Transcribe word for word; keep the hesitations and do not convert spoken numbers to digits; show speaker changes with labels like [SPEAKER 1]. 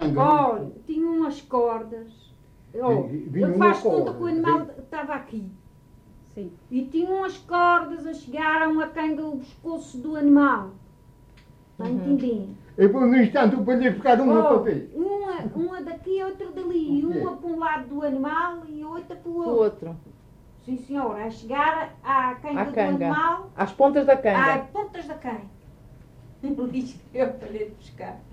[SPEAKER 1] canga.
[SPEAKER 2] Olha, tinha umas cordas. Oh,
[SPEAKER 1] Vinha
[SPEAKER 2] eu
[SPEAKER 1] uma
[SPEAKER 2] faço conta
[SPEAKER 1] corda,
[SPEAKER 2] que o animal
[SPEAKER 1] sim.
[SPEAKER 2] estava aqui.
[SPEAKER 3] Sim.
[SPEAKER 2] E tinha umas cordas a chegar a uma canga o pescoço do animal. Está a
[SPEAKER 3] Uhum.
[SPEAKER 2] entender?
[SPEAKER 1] E por um instante o palheiro ficar uma para
[SPEAKER 2] Oh,
[SPEAKER 1] ver.
[SPEAKER 2] uma, uma daqui e outra dali.
[SPEAKER 1] O quê?
[SPEAKER 2] Uma para um lado do animal e outra para o
[SPEAKER 3] O
[SPEAKER 2] outro.
[SPEAKER 3] outro.
[SPEAKER 2] Sim, senhora. A chegar à canga
[SPEAKER 3] À
[SPEAKER 2] do
[SPEAKER 3] canga.
[SPEAKER 2] animal,
[SPEAKER 3] Às pontas da
[SPEAKER 2] às
[SPEAKER 3] canga.
[SPEAKER 2] pontas da canga. Lixo eu para lhe buscar.